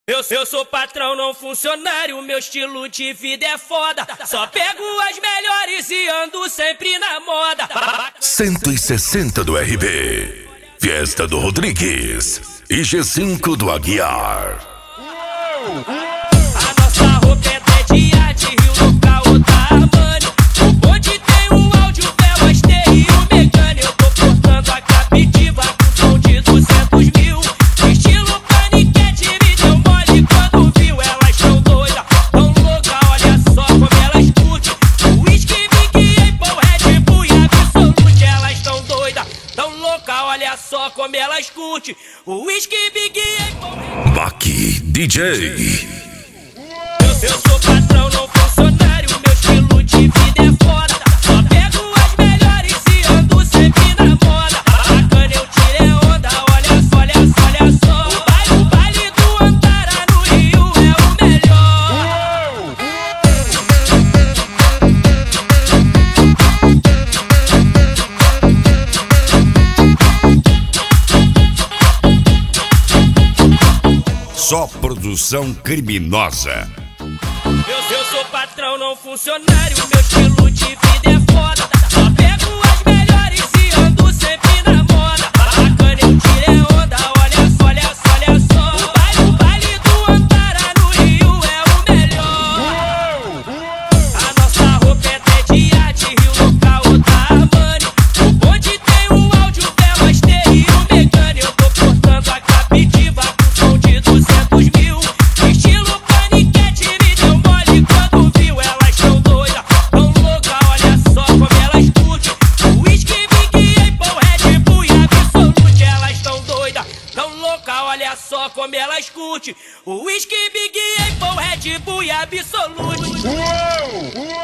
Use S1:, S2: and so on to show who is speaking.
S1: Eu sou patrão, não funcionário, meu estilo de vida é foda. Só pego as melhores e ando sempre na moda.
S2: 160 do RB, Fiesta do Rodrigues e G5 do Aguiar.
S1: A nossa roupa é de arte, Rio local da Armani. O bonde tem um áudio, velas, e o Megane. Eu tô portando a captiva com som de 200 mil. Estilo paniquete, me deu mole quando viu. Elas tão doidas, tão louca, olha só como elas curtem. O whisky, Big Apple, Red Bull e Absolute. Elas tão doidas, tão louca, olha só como elas curtem. O whisky, Big Apple,
S2: Maqui DJ.
S1: Eu sou patrão, não funcionário, meu estilo de vida é foda. Só pego as melhores e ando sempre na moda. Bacana, eu tirei onda, olha só, olha só, olha só. O baile do Antara no Rio é o melhor.
S2: Só produção criminosa.
S1: Eu sou patrão, não funcionário, meu estilo de vida é foda. Só pego as melhores e ando sempre na moda. Bacana, eu tirei onda, olha só, olha só, olha só. O baile do Antara no Rio é o melhor. A nossa roupa é de arte, Rio local da Armani. O bonde tem um áudio, velas, e o Megane. Eu tô portando a captiva com som de 200 mil. Estilo paniquete, me deu mole quando viu. Elas tão doidas, tão louca, olha só como elas curtem. O whisky, Big Apple, Red Bull e Absolute. Elas tão doidas, tão louca, olha só como elas curtem. O whisky, Big Apple, Red Bull e Absolute.